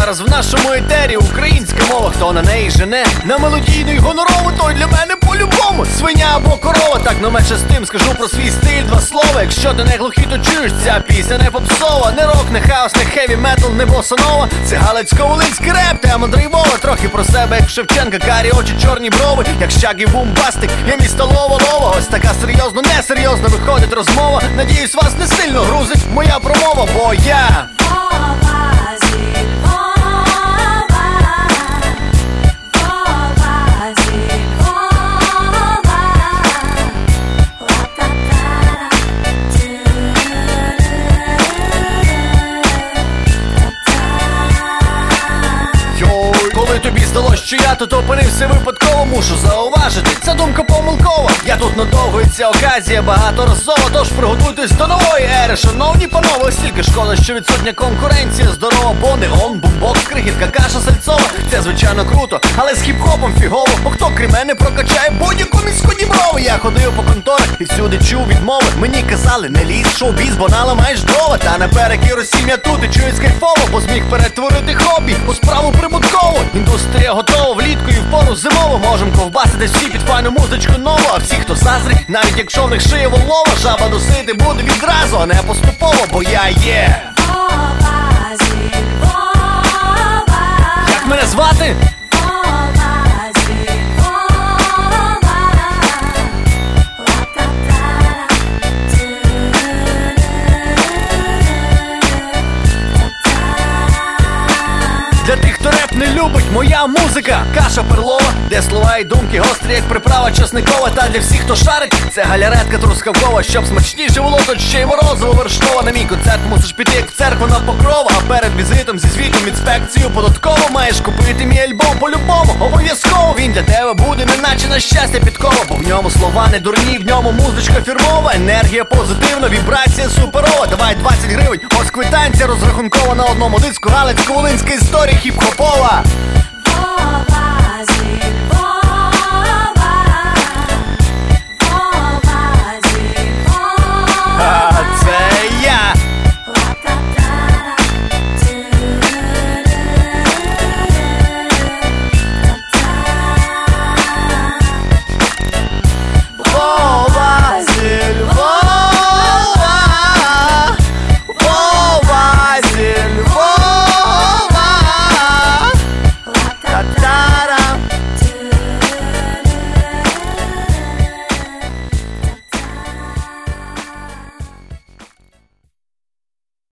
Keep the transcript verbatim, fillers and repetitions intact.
зараз в нашому етері українська мова, хто на неї жене на мелодійну й гонорову, той для мене по-любому свиня або корова. Так, но менше з тим скажу про свій стиль два слова. Якщо ти не глухий, то чуєш, ця пісня не попсова. Не рок, не хаос, не хеві метал, не босанова. Це галицько-волинський реп, тема драйвова. Трохи про себе, як Шевченка, карі очі, чорні брови, як Щагі бумбастик, я місто Лова-Лова. Ось така серйозно, несерйозно виходить розмова. Надіюсь, вас не сильно грузить моя промова, бо я тобі здалось, що я тут опинився випадково, мушу зауважити, ця думка помилкова. Я тут надовго і ця оказія багаторазова, тож приготуйтесь до нової ери, шановні панове. Стільки шкода, що відсутня конкуренція здорова, бо не он, бумбокс, крихітка, каша сальцова. Це звичайно круто, але з хіп-хопом фігово, бо хто крім мене прокачає будь-яку міську Діброву. Я ходив по конторах і всюди чув відмови. Мені казали, не лізь, шоу-біз, бо наламаєш дрова. Та наперекір усім я тут і чуюсь кайфово, бо зміг перетворити хобі у справу прибуткову. Індустрія готова влітку і в пору зимово. Можем ковбасити всі під файну музичку нову. А всі, хто заздрить, навіть якщо в них шиє волова, жаба носити буде відразу, а не поступово, бо я є Вова зі Львова. Як мене звати? Вова зі Львова. Для тих, хто реп не любить, моя музика каша перлова, де слова і думки гострі, як приправа часникова. Та для всіх, хто шарить, це галяретка трускавкова. Щоб смачніше було, то ще й морозиво вершкове. На мій концерт мусиш піти, як в церкву на Покрова. А перед візитом зі звітом інспекцію податково маєш купити мій альбом по-любому, обов'язково. Він для тебе буде неначе на щастя підкова, бо в ньому слова не дурні, в ньому музичка фірмова. Енергія позитивна, вібрація суперова. Давай двадцять гривень, ось квитанція розрахункова на одному диску. Галицько-волинська історія хіп-хопова.